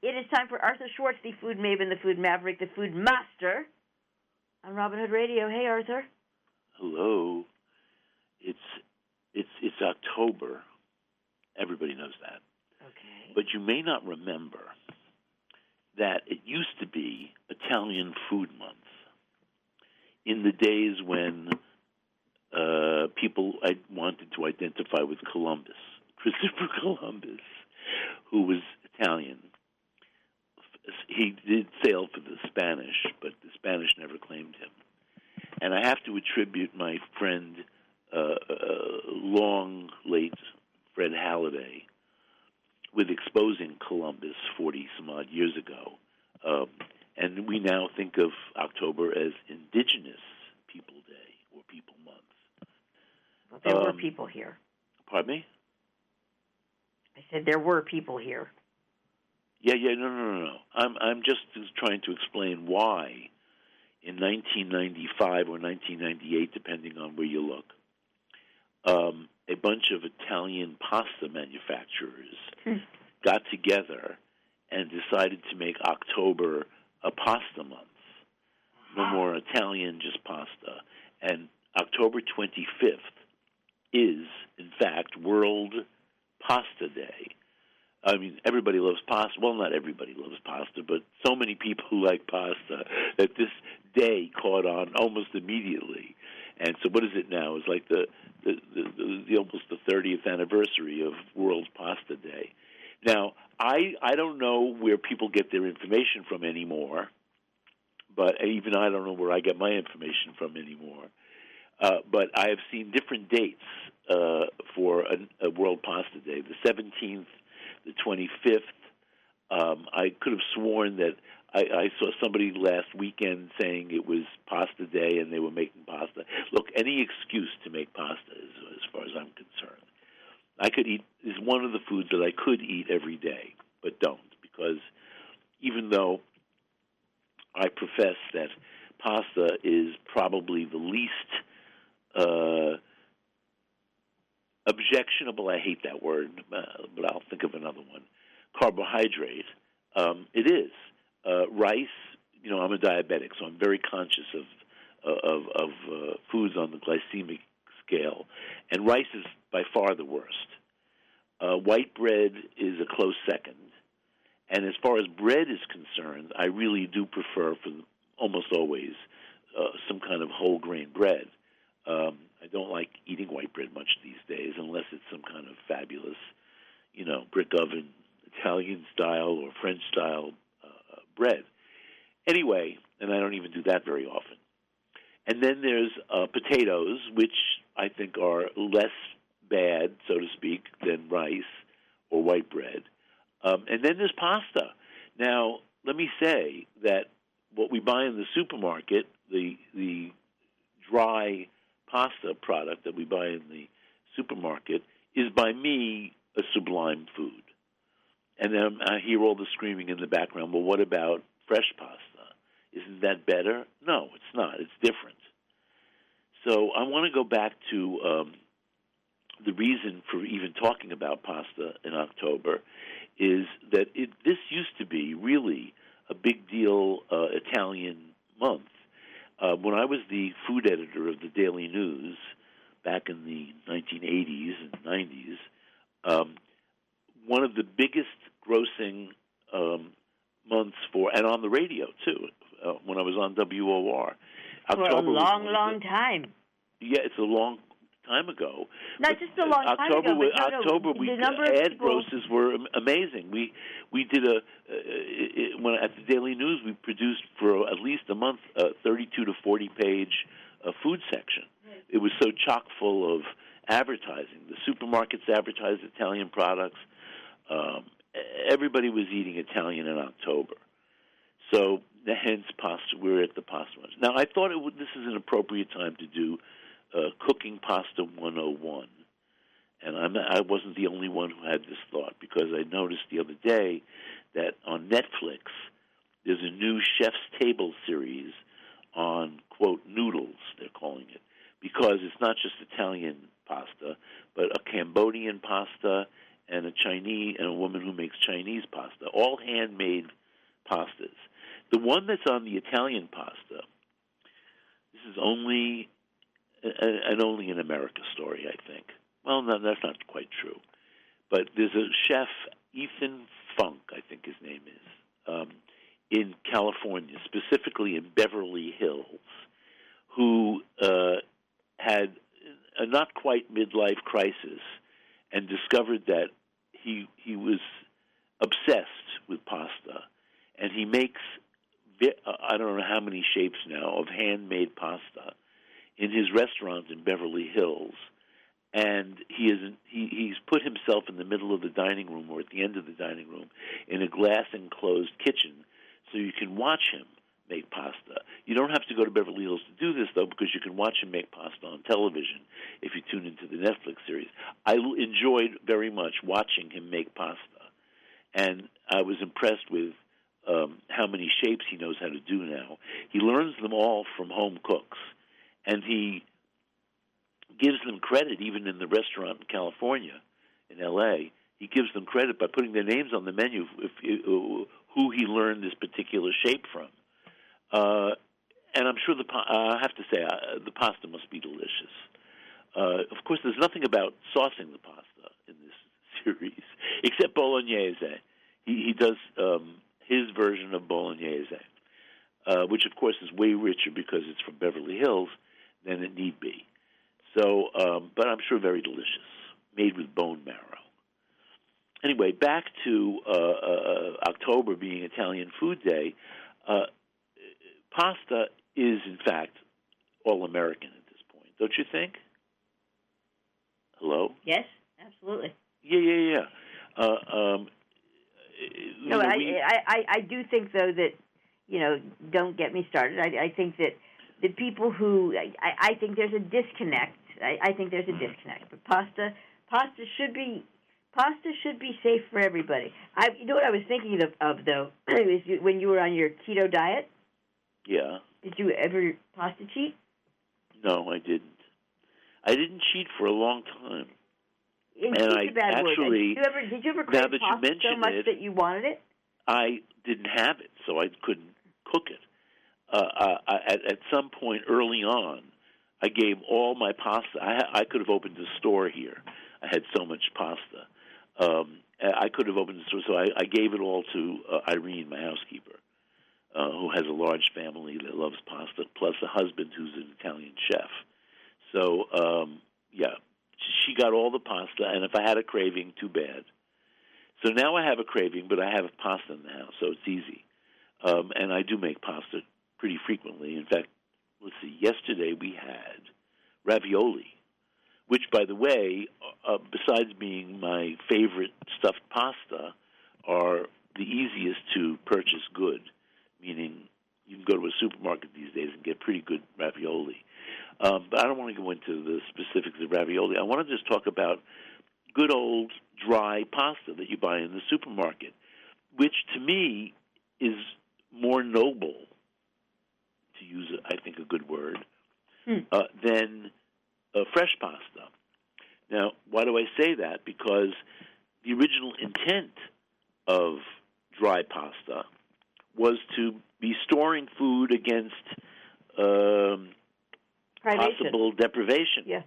It is time for Arthur Schwartz, the food maven, the food maverick, the food master on Robin Hood Radio. Hey, Arthur. Hello. It's October. Everybody knows that. Okay. But you may not remember that it used to be Italian Food Month in the days when people wanted to identify with Columbus, Christopher Columbus, who was Italian. He did sail for the Spanish, but the Spanish never claimed him. And I have to attribute my friend, long late Fred Halliday, with exposing Columbus 40-some-odd years ago. And we now think of October as Indigenous People Day or People Month. Well, there were people here. Pardon me? I said there were people here. Yeah, no. I'm just trying to explain why in 1995 or 1998, depending on where you look, a bunch of Italian pasta manufacturers got together and decided to make October a pasta month. No more Italian, just pasta. And October 25th is, in fact, World Pasta Day. I mean, everybody loves pasta. Well, not everybody loves pasta, but so many people like pasta that this day caught on almost immediately. And so what is it now? It's like the almost the 30th anniversary of World Pasta Day. Now, I don't know where people get their information from anymore, but even I don't know where I get my information from anymore. But I have seen different dates for a World Pasta Day. The 17th, the 25th. I could have sworn that I saw somebody last weekend saying it was Pasta Day and they were making pasta. Look, any excuse to make pasta is, as far as I'm concerned. I could eat, is one of the foods that I could eat every day, but don't, because even though I profess that pasta is probably the least objectionable, I hate that word, but I'll think of another one, carbohydrate, it is. Rice, I'm a diabetic, so I'm very conscious of foods on the glycemic scale, and rice is by far the worst. White bread is a close second, and as far as bread is concerned, I really do prefer, for almost always, some kind of whole grain bread. I don't like eating white bread much these days, unless it's some kind of fabulous, brick oven, Italian style or French style bread. Anyway, and I don't even do that very often. And then there's potatoes, which I think are less bad, so to speak, than rice or white bread. And then there's pasta. Now, let me say that what we buy in the supermarket, the dry pasta product that we buy in the supermarket, is by me a sublime food. And then I hear all the screaming in the background, well, what about fresh pasta? Isn't that better? No, it's not. It's different. So I want to go back to the reason for even talking about pasta in October is that this used to be really a big deal Italian month. When I was the food editor of the Daily News back in the 1980s and 90s, one of the biggest grossing months and on the radio too, when I was on WOR. For a long time. Yeah, it's a long time ago. Not just a long time ago, but October, ad grosses were amazing. We did at the Daily News, we produced for at least a month a 32 to 40 page food section. It was so chock full of advertising. The supermarkets advertised Italian products. Everybody was eating Italian in October. So hence pasta. We're at the pasta ones. Now I thought this is an appropriate time to do Cooking Pasta 101. And I wasn't the only one who had this thought, because I noticed the other day that on Netflix there's a new Chef's Table series on, quote, noodles, they're calling it, because it's not just Italian pasta, but a Cambodian pasta and a woman who makes Chinese pasta, all handmade pastas. The one that's on the Italian pasta, this is only an America story, I think. Well, no, that's not quite true. But there's a chef, Ethan Funk, I think his name is, in California, specifically in Beverly Hills, who had a not quite midlife crisis and discovered that he was obsessed with pasta, and he makes I don't know how many shapes now of handmade pasta in his restaurant in Beverly Hills, and he's put himself in the middle of the dining room or at the end of the dining room in a glass enclosed kitchen, so you can watch him make pasta. You don't have to go to Beverly Hills to do this, though, because you can watch him make pasta on television if you tune into the Netflix series. I enjoyed very much watching him make pasta, and I was impressed with how many shapes he knows how to do now. He learns them all from home cooks, and he gives them credit even in the restaurant in California, in L.A., he gives them credit by putting their names on the menu who he learned this particular shape from. And I'm sure I have to say, the pasta must be delicious. Of course, there's nothing about saucing the pasta in this series, except bolognese. He does his version of bolognese, which, of course, is way richer because it's from Beverly Hills than it need be. So, but I'm sure very delicious, made with bone marrow. Anyway, back to October being Italian Food Day. Pasta is, in fact, all-American at this point, don't you think? Hello? Yes, absolutely. Yeah. No, I do think, though, that, don't get me started. I think that the people who, I think there's a disconnect. I think there's a disconnect. But pasta should be safe for everybody. You know what I was thinking of though, is when you were on your keto diet? Yeah. Did you ever pasta cheat? No, I didn't. I didn't cheat for a long time. It's a bad word. Did you ever crave now that pasta you mention so much it, that you wanted it? I didn't have it, so I couldn't cook it. At some point early on, I gave all my pasta. I could have opened a store here. I had so much pasta. I could have opened a store, so I gave it all to Irene, my housekeeper, who has a large family that loves pasta, plus a husband who's an Italian chef. So, she got all the pasta, and if I had a craving, too bad. So now I have a craving, but I have pasta in the house, so it's easy. And I do make pasta pretty frequently. In fact, let's see, yesterday we had ravioli, which, by the way, besides being my favorite stuffed pasta, are the easiest to purchase good, meaning you can go to a supermarket these days and get pretty good ravioli. But I don't want to go into the specifics of ravioli. I want to just talk about good old dry pasta that you buy in the supermarket, which to me is more noble, to use, I think, a good word, than fresh pasta. Now, why do I say that? Because the original intent of dry pasta was to be storing food against possible deprivation. Yeah.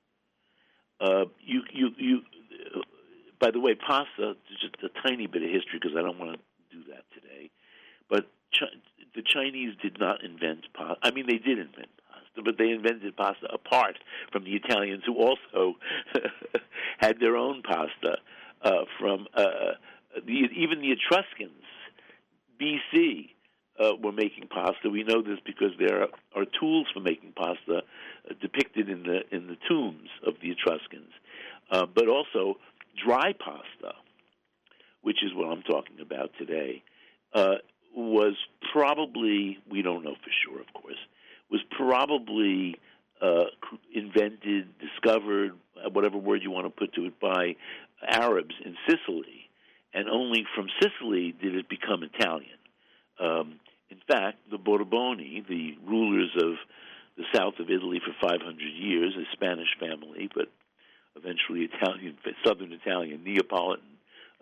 You. By the way, pasta, just a tiny bit of history because I don't want to do that today, but the Chinese did not invent pasta. I mean, they did invent pasta, but they invented pasta apart from the Italians, who also had their own pasta from even the Etruscans, B.C., were making pasta. We know this because there are tools for making pasta depicted in the tombs of the Etruscans, but also dry pasta, which is what I'm talking about today, was probably, we don't know for sure, of course, was probably invented, discovered, whatever word you want to put to it, by Arabs in Sicily, and only from Sicily did it become Italian. In fact, the Borboni, the rulers of the south of Italy for 500 years, a Spanish family, but eventually Italian, Southern Italian, Neapolitans,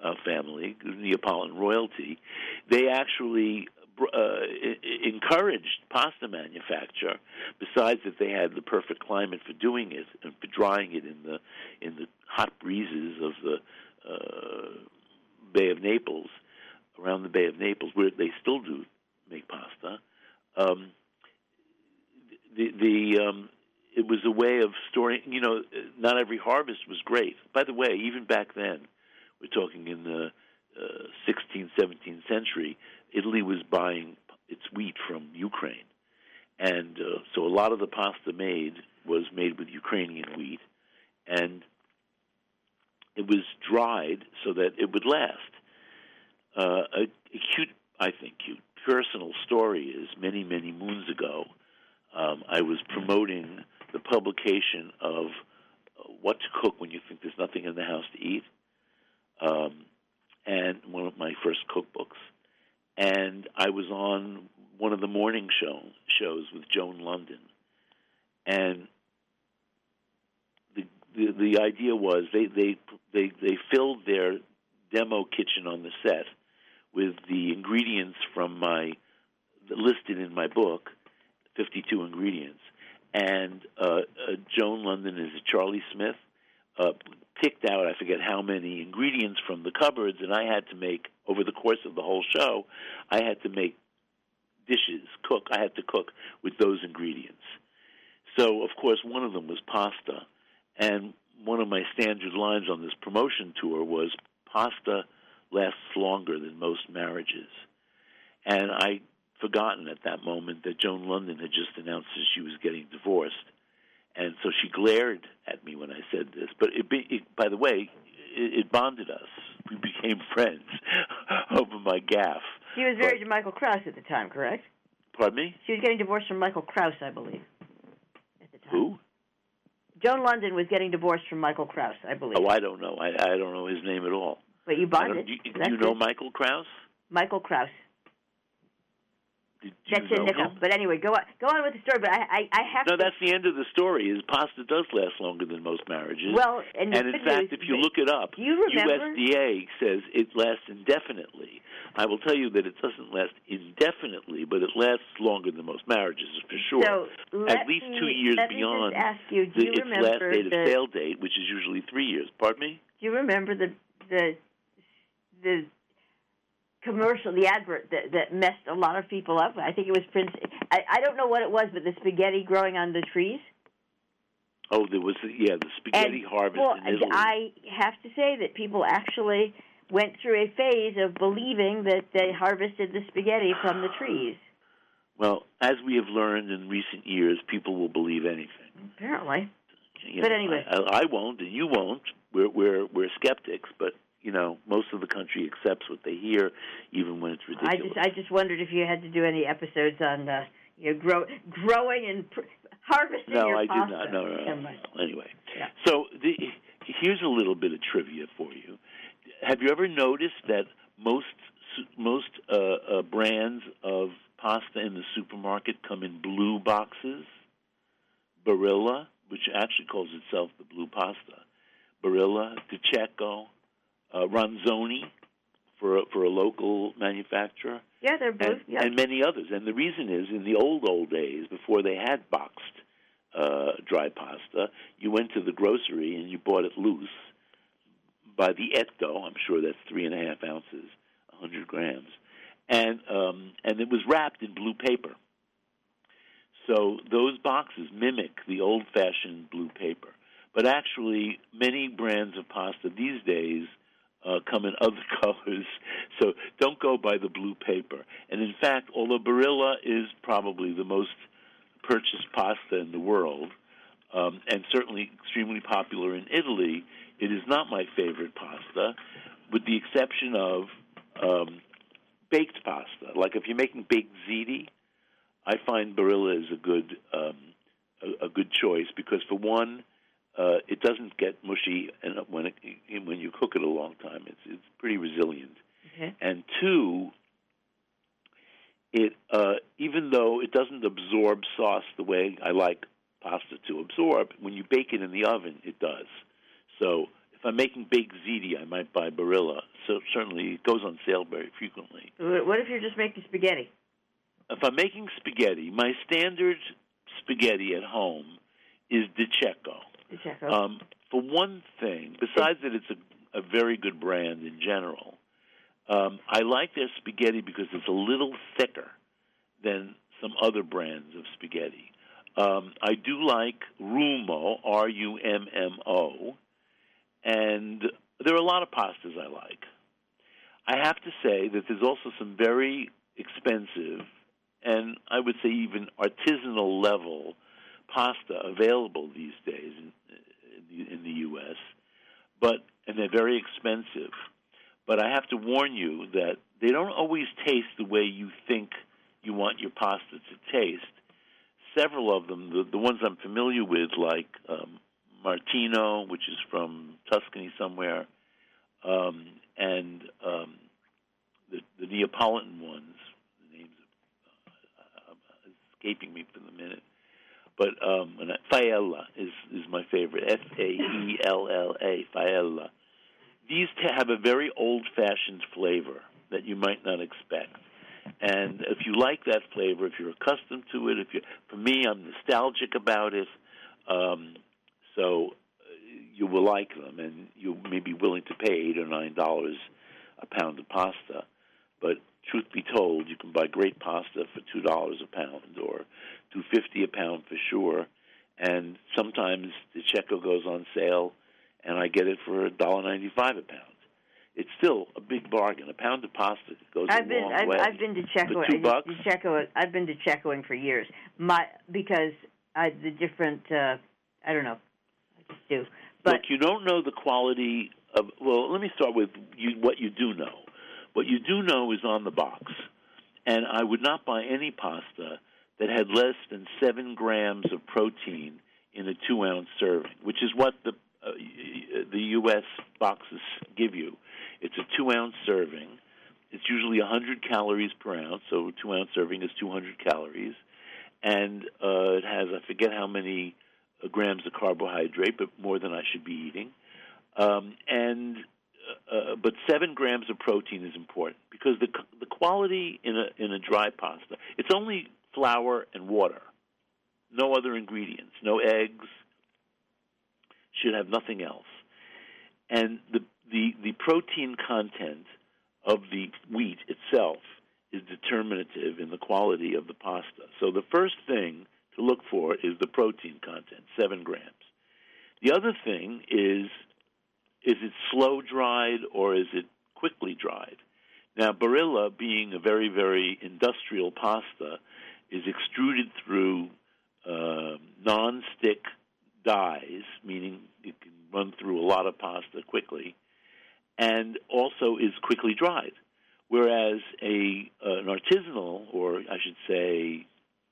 family, Neapolitan royalty, they actually encouraged pasta manufacture. Besides that, they had the perfect climate for doing it and for drying it in the hot breezes of the Bay of Naples, around the Bay of Naples, where they still do make pasta. It was a way of storing. Not every harvest was great. By the way, even back then, we're talking in the 16th, 17th century, Italy was buying its wheat from Ukraine. And so a lot of the pasta was made with Ukrainian wheat, and it was dried so that it would last. A cute personal story is many, many moons ago, I was promoting the publication of What to Cook When You Think There's Nothing in the House to Eat, and one of my first cookbooks. And I was on one of the morning shows with Joan London, and the idea was they filled their demo kitchen on the set with the ingredients listed in my book, 52 ingredients, and Joan London is Charlie Smith, picked out, I forget how many ingredients from the cupboards, and I had to make, over the course of the whole show, I had to make dishes, I had to cook with those ingredients. So, of course, one of them was pasta, and one of my standard lines on this promotion tour was, pasta lasts longer than most marriages. And I'd forgotten at that moment that Joan London had just announced that she was getting divorced. And so she glared at me when I said this. But by the way, it bonded us. We became friends over my gaffe. She was married to Michael Krause at the time, correct? Pardon me? She was getting divorced from Michael Krause, I believe, at the time. Who? Joan London was getting divorced from Michael Krause, I believe. Oh, I don't know. I don't know his name at all. But you bonded. Do you know Michael Krause? Michael Krause. That's in Nickel. But anyway, go on with the story. But I have to. No, that's the end of the story. Is pasta does last longer than most marriages. Well, and in fact, if you look it up, USDA says it lasts indefinitely. I will tell you that it doesn't last indefinitely, but it lasts longer than most marriages, for sure. So at least 2 years beyond its last date of sale date, which is usually 3 years. Pardon me? Do you remember the commercial, the advert that messed a lot of people up? I think it was Prince. I don't know what it was, but the spaghetti growing on the trees. Oh, there was the spaghetti harvest in Italy. I have to say that people actually went through a phase of believing that they harvested the spaghetti from the trees. Well, as we have learned in recent years, people will believe anything. Apparently. But anyway, I won't, and you won't. We're skeptics, but most of the country accepts what they hear, even when it's ridiculous. I just wondered if you had to do any episodes on growing and harvesting your pasta. No, I did not. No. Anyway, yeah. So here's a little bit of trivia for you. Have you ever noticed that most brands of pasta in the supermarket come in blue boxes? Barilla, which actually calls itself the Blue Pasta. Barilla, DiCecco, Ronzoni for a local manufacturer. Yeah, they're both. And many others. And the reason is, in the old days, before they had boxed dry pasta, you went to the grocery and you bought it loose by the etto. I'm sure that's 3.5 ounces, 100 grams, and it was wrapped in blue paper. So those boxes mimic the old-fashioned blue paper. But actually, many brands of pasta these days come in other colors, so don't go by the blue paper. And in fact, although Barilla is probably the most purchased pasta in the world, and certainly extremely popular in Italy, it is not my favorite pasta, with the exception of baked pasta. Like if you're making baked ziti, I find Barilla is a good choice because, for one, it doesn't get mushy, and when you cook it a long time, it's pretty resilient. Okay. And two, it even though it doesn't absorb sauce the way I like pasta to absorb, when you bake it in the oven, it does. So if I'm making baked ziti, I might buy Barilla. So certainly it goes on sale very frequently. What if you're just making spaghetti? If I'm making spaghetti, my standard spaghetti at home is Di Cecco. Di Cecco. For one thing, besides that it's a very good brand in general, I like their spaghetti because it's a little thicker than some other brands of spaghetti. I do like Rummo, Rummo, and there are a lot of pastas I like. I have to say that there's also some very expensive and I would say even artisanal level pasta available these days in the U.S., and they're very expensive. But I have to warn you that they don't always taste the way you think you want your pasta to taste. Several of them, the ones I'm familiar with, like Martino, which is from Tuscany somewhere, and the Neapolitan ones, the names are escaping me for the minute. But Faella is my favorite, Faella, Faella. These have a very old-fashioned flavor that you might not expect. And if you like that flavor, if you're accustomed to it, for me, I'm nostalgic about it, so you will like them, and you may be willing to pay $8 or $9 a pound of pasta. But truth be told, you can buy great pasta for $2 a pound or $2.50 a pound for sure. And sometimes the Cecco goes on sale, and I get it for $1.95 a pound. It's still a big bargain. A pound of pasta goes a long way. I've been to Cecco. For $2? I've been to Ceccoing for years. Because the different I don't know. I just do. But look, you don't know the quality of. Well, let me start with what you do know. What you do know is on the box, and I would not buy any pasta that had less than 7 grams of protein in a 2-ounce serving, which is what the U.S. boxes give you. It's a 2-ounce serving. It's usually 100 calories per ounce, so a 2-ounce serving is 200 calories. And it has, I forget how many grams of carbohydrate, but more than I should be eating. But 7 grams of protein is important because the quality in a dry pasta, it's only flour and water, no other ingredients, no eggs, should have nothing else. And the protein content of the wheat itself is determinative in the quality of the pasta. So the first thing to look for is the protein content, 7 grams. The other thing is it slow dried or is it quickly dried? Now, Barilla, being a very, very industrial pasta, is extruded through non-stick dyes, meaning it can run through a lot of pasta quickly, and also is quickly dried. Whereas an artisanal, or I should say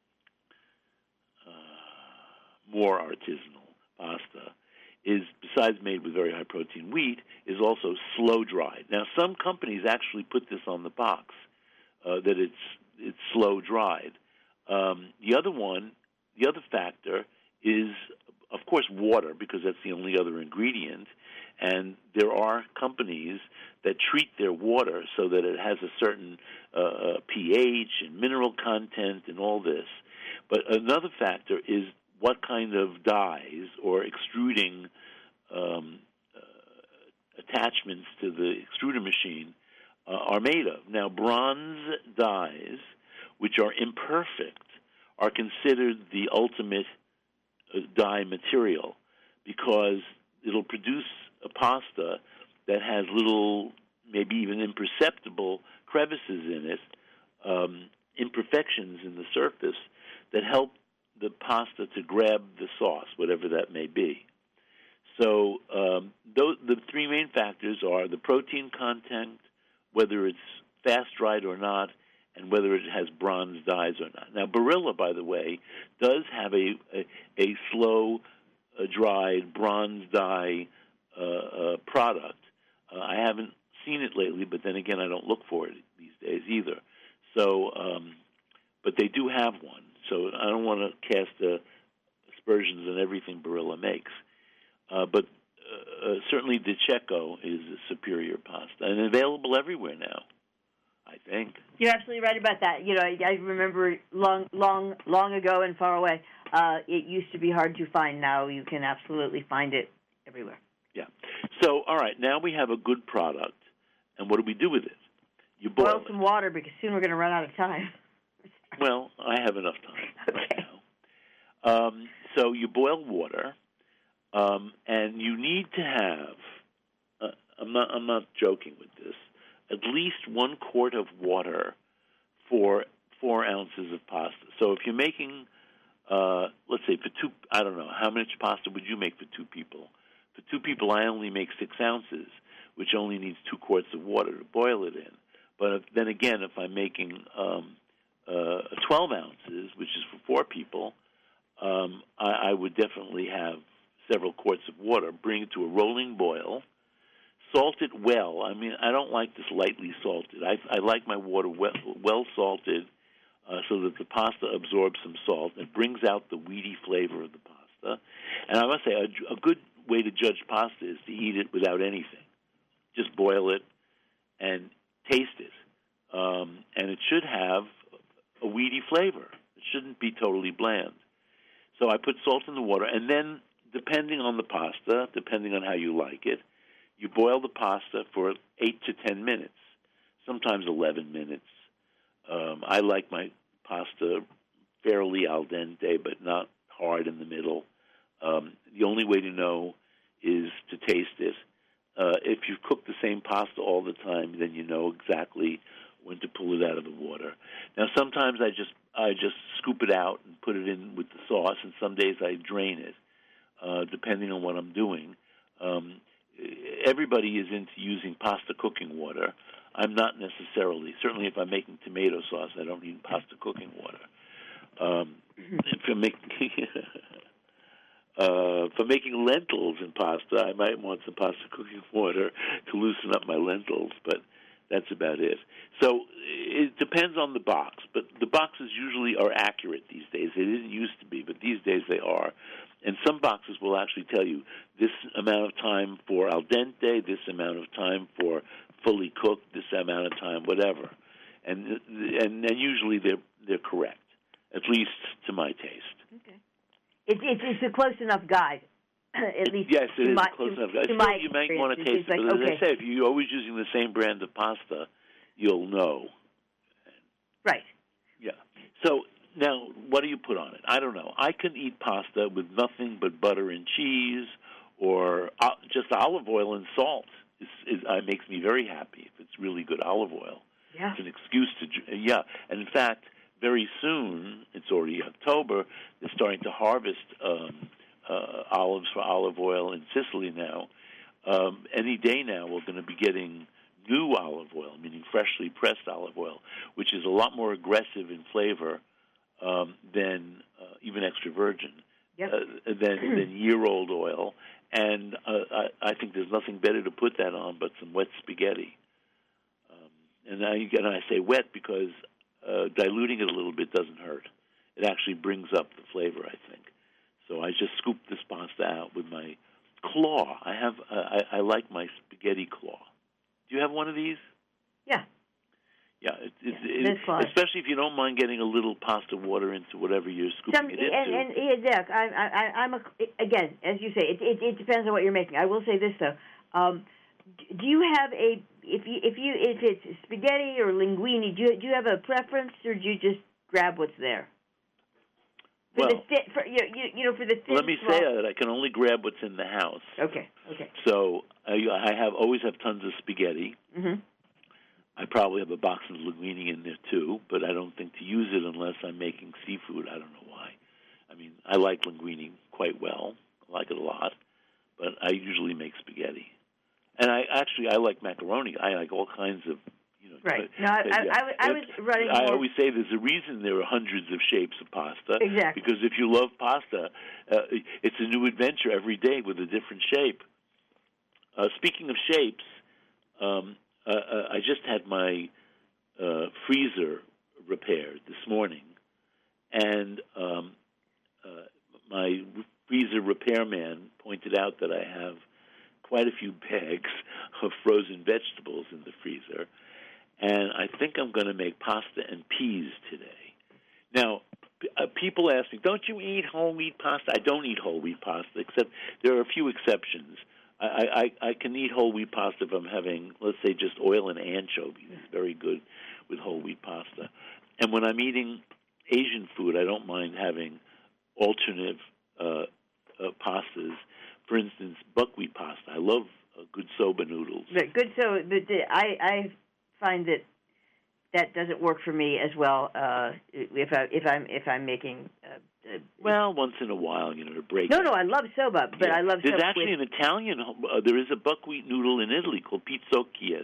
more artisanal pasta, is, besides made with very high protein wheat, is also slow dried. Now, some companies actually put this on the box, that it's slow dried. The other factor is, of course, water, because that's the only other ingredient. And there are companies that treat their water so that it has a certain pH and mineral content and all this. But another factor is what kind of dyes or extruding attachments to the extruder machine are made of. Now, bronze dyes, which are imperfect, are considered the ultimate dye material because it'll produce a pasta that has little, maybe even imperceptible crevices in it, imperfections in the surface that help the pasta to grab the sauce, whatever that may be. So the 3 main factors are the protein content, whether it's fast-dried or not, and whether it has bronze dyes or not. Now, Barilla, by the way, does have a slow-dried bronze dye product. I haven't seen it lately, but then again, I don't look for it these days either. So, but they do have one. So I don't want to cast aspersions on everything Barilla makes. But certainly De Cecco is a superior pasta, and available everywhere now, I think. You're absolutely right about that. I remember long ago and far away, it used to be hard to find. Now you can absolutely find it everywhere. Yeah. So, all right, now we have a good product, and what do we do with it? You boil some water, because soon we're going to run out of time. Well, I have enough time right Okay. now. So you boil water, and you need to have, I'm not joking with this, at least 1 quart of water for 4 ounces of pasta. So if you're making, let's say I don't know, how much pasta would you make for 2 people? For 2 people, I only make 6 ounces, which only needs 2 quarts of water to boil it in. But then again, if I'm making 12 ounces, which is for 4 people, I would definitely have several quarts of water, bring it to a rolling boil, salt it well. I mean, I don't like this lightly salted. I like my water well salted so that the pasta absorbs some salt. It brings out the weedy flavor of the pasta. And I must say, a good way to judge pasta is to eat it without anything. Just boil it and taste it. And it should have a weedy flavor. It shouldn't be totally bland. So I put salt in the water, and then, depending on the pasta, depending on how you like it, you boil the pasta for 8 to 10 minutes, sometimes 11 minutes. I like my pasta fairly al dente, but not hard in the middle. The only way to know is to taste it. If you cook the same pasta all the time, then you know exactly when to pull it out of the water. Now, sometimes I just scoop it out and put it in with the sauce, and some days I drain it, depending on what I'm doing. Everybody is into using pasta cooking water. I'm not necessarily. Certainly, if I'm making tomato sauce, I don't need pasta cooking water. If I'm making for making lentils in pasta, I might want some pasta cooking water to loosen up my lentils, but that's about it. So it depends on the box, but the boxes usually are accurate these days. They didn't used to be, but these days they are. And some boxes will actually tell you this amount of time for al dente, this amount of time for fully cooked, this amount of time, whatever. And usually they're correct, at least to my taste. Okay. It's a close enough guide. At least yes, it is a close enough guide. Still, you might want to taste it, but as I say, if you're always using the same brand of pasta, you'll know. Right. Yeah. So now, what do you put on it? I don't know. I can eat pasta with nothing but butter and cheese, or just olive oil and salt. It makes me very happy if it's really good olive oil. Yeah. It's an excuse to, yeah. And in fact, very soon, it's already October, they're starting to harvest olives for olive oil in Sicily now. Any day now, we're going to be getting new olive oil, meaning freshly pressed olive oil, which is a lot more aggressive in flavor than even extra virgin, than year-old oil. And I think there's nothing better to put that on but some wet spaghetti. And I say wet because diluting it a little bit doesn't hurt. It actually brings up the flavor, I think. So I just scoop this pasta out with my claw. I like my spaghetti claw. Do you have one of these? Yeah. Yeah, especially if you don't mind getting a little pasta water into whatever you're scooping it into. And I'm again, as you say, it depends on what you're making. I will say this though: do you have if it's spaghetti or linguine? Do you have a preference, or do you just grab what's there? For the thin. Let me say that I can only grab what's in the house. Okay. So I always have tons of spaghetti. Mm-hmm. I probably have a box of linguine in there too, but I don't think to use it unless I'm making seafood. I don't know why. I mean, I like linguine quite well. I like it a lot, but I usually make spaghetti. And I like macaroni. I like all kinds of, Right. No, I was running more. I always say there's a reason there are hundreds of shapes of pasta. Exactly. Because if you love pasta, it's a new adventure every day with a different shape. Speaking of shapes, I just had my freezer repaired this morning, and my freezer repairman pointed out that I have quite a few bags of frozen vegetables in the freezer, and I think I'm going to make pasta and peas today. Now, people ask me, don't you eat whole wheat pasta? I don't eat whole wheat pasta, except there are a few exceptions. I can eat whole wheat pasta if I'm having, let's say, just oil and anchovies. It's very good with whole wheat pasta. And when I'm eating Asian food, I don't mind having alternative pastas. For instance, buckwheat pasta. I love good soba noodles. Good soba, but I find that doesn't work for me as well. If I'm making. Well, once in a while, to break. No, I love soba, but yeah. I love. There's soba actually an Italian. There is a buckwheat noodle in Italy called pizzocchieri.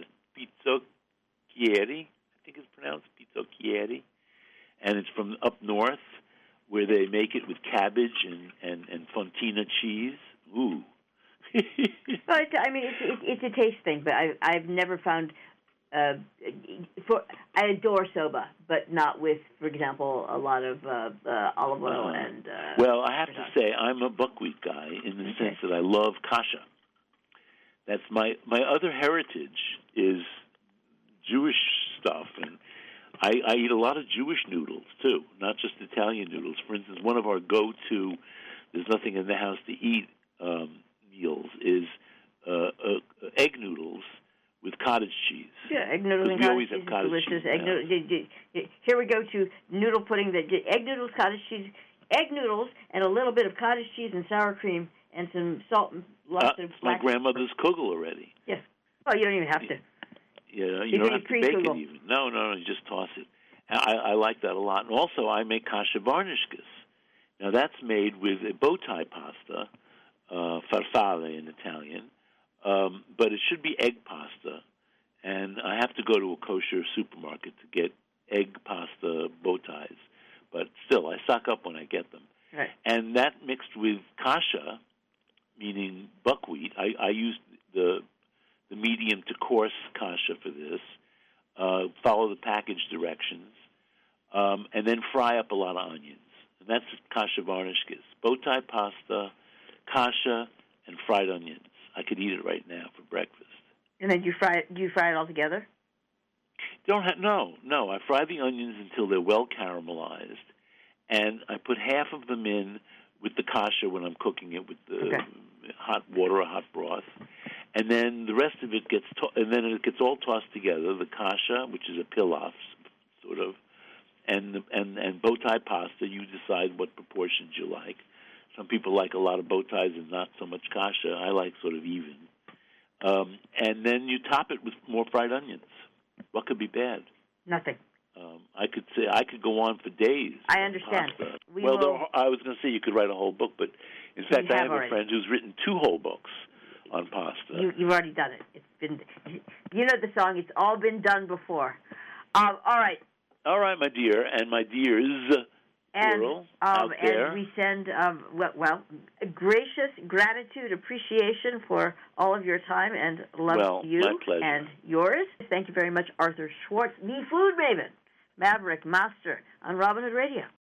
I think it's pronounced pizzocchieri, and it's from up north, where they make it with cabbage and fontina cheese. Ooh. Well, it's a taste thing, but I've never found. I adore soba, but not with, for example, a lot of olive oil and. Well, I have to say I'm a buckwheat guy in the sense that I love kasha. That's my other heritage is Jewish stuff, and I eat a lot of Jewish noodles too, not just Italian noodles. For instance, one of our go-to "there's nothing in the house to eat" meals is egg noodles with cottage cheese. Yeah, egg noodles and cottage cheese is delicious. Egg noodles. Here we go to noodle pudding. Egg noodles, cottage cheese, egg noodles, and a little bit of cottage cheese and sour cream and some salt and lots of black. My grandmother's kugel already. Yes. Oh, you don't even have to. Yeah, you don't have to bake it even. No, you just toss it. I like that a lot. And also, I make kasha varnishkas. Now, that's made with a bow tie pasta, farfalle in Italian. But it should be egg pasta, and I have to go to a kosher supermarket to get egg pasta bow ties. But still, I stock up when I get them. Right. And that mixed with kasha, meaning buckwheat, I used the medium to coarse kasha for this, follow the package directions, and then fry up a lot of onions. And that's kasha varnishkas. Bow tie pasta, kasha, and fried onions. I could eat it right now for breakfast. And then do you fry it all together? No. I fry the onions until they're well caramelized, and I put half of them in with the kasha when I'm cooking it with the hot water or hot broth, and then the rest of it gets all tossed together. The kasha, which is a pilaf, sort of, and bow tie pasta. You decide what proportions you like. Some people like a lot of bow ties and not so much kasha. I like sort of even. And then you top it with more fried onions. What could be bad? Nothing. I could go on for days. I understand. I was going to say you could write a whole book, but in fact, I have a friend who's written 2 whole books on pasta. You've already done it. It's been, you know the song. It's all been done before. All right. All right, my dear, and my dears. And out there. And we send gracious gratitude, appreciation for all of your time, and love to you my pleasure. And yours. Thank you very much, Arthur Schwartz, the food maven, Maverick Master on Robin Hood Radio.